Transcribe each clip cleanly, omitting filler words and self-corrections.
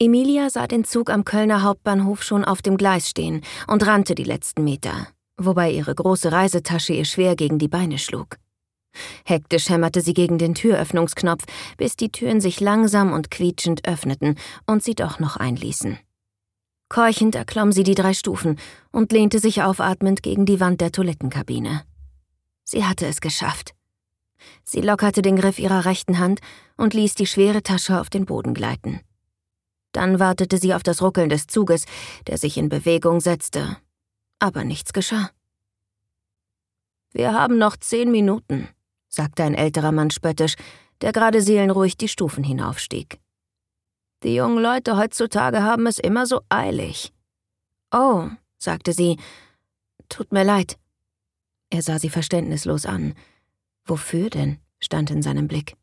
Emilia sah den Zug am Kölner Hauptbahnhof schon auf dem Gleis stehen und rannte die letzten Meter, wobei ihre große Reisetasche ihr schwer gegen die Beine schlug. Hektisch hämmerte sie gegen den Türöffnungsknopf, bis die Türen sich langsam und quietschend öffneten und sie doch noch einließen. Keuchend erklomm sie die 3 Stufen und lehnte sich aufatmend gegen die Wand der Toilettenkabine. Sie hatte es geschafft. Sie lockerte den Griff ihrer rechten Hand und ließ die schwere Tasche auf den Boden gleiten. Dann wartete sie auf das Ruckeln des Zuges, der sich in Bewegung setzte. Aber nichts geschah. »Wir haben noch 10 Minuten«, sagte ein älterer Mann spöttisch, der gerade seelenruhig die Stufen hinaufstieg. »Die jungen Leute heutzutage haben es immer so eilig.« »Oh«, sagte sie, »tut mir leid.« Er sah sie verständnislos an. »Wofür denn?« stand in seinem Blick.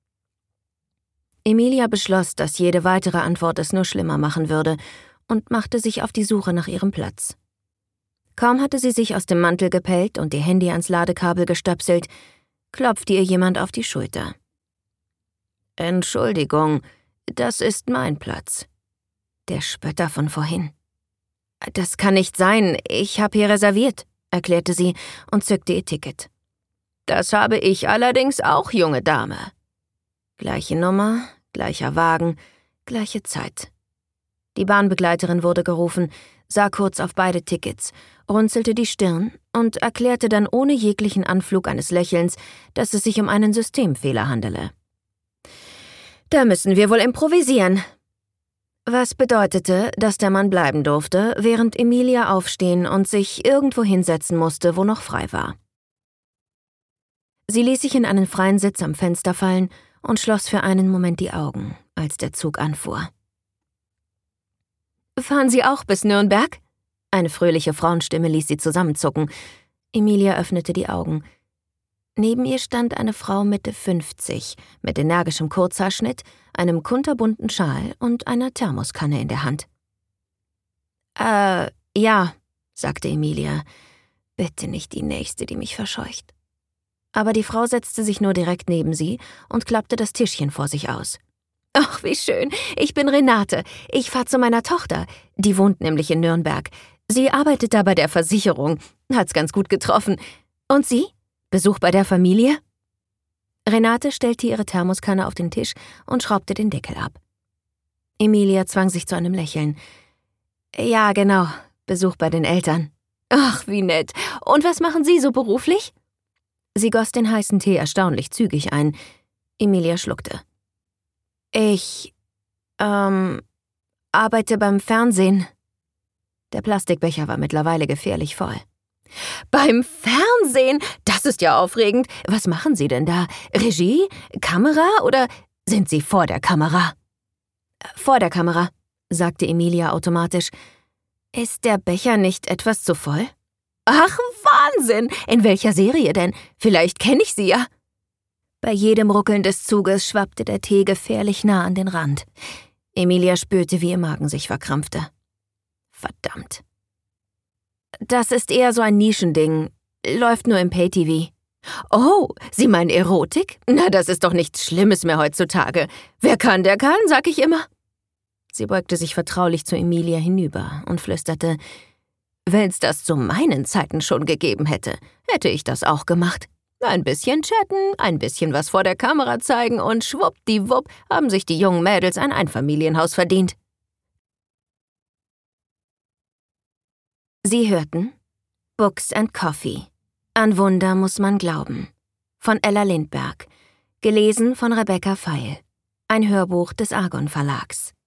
Emilia beschloss, dass jede weitere Antwort es nur schlimmer machen würde und machte sich auf die Suche nach ihrem Platz. Kaum hatte sie sich aus dem Mantel gepellt und ihr Handy ans Ladekabel gestöpselt, klopfte ihr jemand auf die Schulter. »Entschuldigung, das ist mein Platz.« Der Spötter von vorhin. »Das kann nicht sein, ich habe hier reserviert«, erklärte sie und zückte ihr Ticket. »Das habe ich allerdings auch, junge Dame.« Gleiche Nummer, gleicher Wagen, gleiche Zeit. Die Bahnbegleiterin wurde gerufen, sah kurz auf beide Tickets, runzelte die Stirn und erklärte dann ohne jeglichen Anflug eines Lächelns, dass es sich um einen Systemfehler handele. »Da müssen wir wohl improvisieren.« Was bedeutete, dass der Mann bleiben durfte, während Emilia aufstehen und sich irgendwo hinsetzen musste, wo noch frei war. Sie ließ sich in einen freien Sitz am Fenster fallen und schloss für einen Moment die Augen, als der Zug anfuhr. »Fahren Sie auch bis Nürnberg?« Eine fröhliche Frauenstimme ließ sie zusammenzucken. Emilia öffnete die Augen. Neben ihr stand eine Frau Mitte 50, mit energischem Kurzhaarschnitt, einem kunterbunten Schal und einer Thermoskanne in der Hand. Ja«, sagte Emilia. »Bitte nicht die Nächste, die mich verscheucht.« Aber die Frau setzte sich nur direkt neben sie und klappte das Tischchen vor sich aus. »Ach, wie schön. Ich bin Renate. Ich fahre zu meiner Tochter. Die wohnt nämlich in Nürnberg. Sie arbeitet da bei der Versicherung. Hat's ganz gut getroffen. Und Sie? Besuch bei der Familie?« Renate stellte ihre Thermoskanne auf den Tisch und schraubte den Deckel ab. Emilia zwang sich zu einem Lächeln. »Ja, genau. Besuch bei den Eltern.« »Ach, wie nett. Und was machen Sie so beruflich?« Sie goss den heißen Tee erstaunlich zügig ein. Emilia schluckte. »Ich, arbeite beim Fernsehen.« Der Plastikbecher war mittlerweile gefährlich voll. »Beim Fernsehen? Das ist ja aufregend. Was machen Sie denn da? Regie? Kamera? Oder sind Sie vor der Kamera?« »Vor der Kamera«, sagte Emilia automatisch. »Ist der Becher nicht etwas zu voll?« »Ach, Wahnsinn! In welcher Serie denn? Vielleicht kenne ich sie ja.« Bei jedem Ruckeln des Zuges schwappte der Tee gefährlich nah an den Rand. Emilia spürte, wie ihr Magen sich verkrampfte. Verdammt. »Das ist eher so ein Nischending. Läuft nur im Pay-TV.« »Oh, Sie meinen Erotik? Na, das ist doch nichts Schlimmes mehr heutzutage. Wer kann, der kann, sag ich immer.« Sie beugte sich vertraulich zu Emilia hinüber und flüsterte, »Wenn's das zu meinen Zeiten schon gegeben hätte, hätte ich das auch gemacht. Ein bisschen chatten, ein bisschen was vor der Kamera zeigen und schwuppdiwupp haben sich die jungen Mädels ein Einfamilienhaus verdient.« Sie hörten Books and Coffee. An Wunder muss man glauben. Von Ella Lindberg. Gelesen von Rebecca Feil. Ein Hörbuch des Argon Verlags.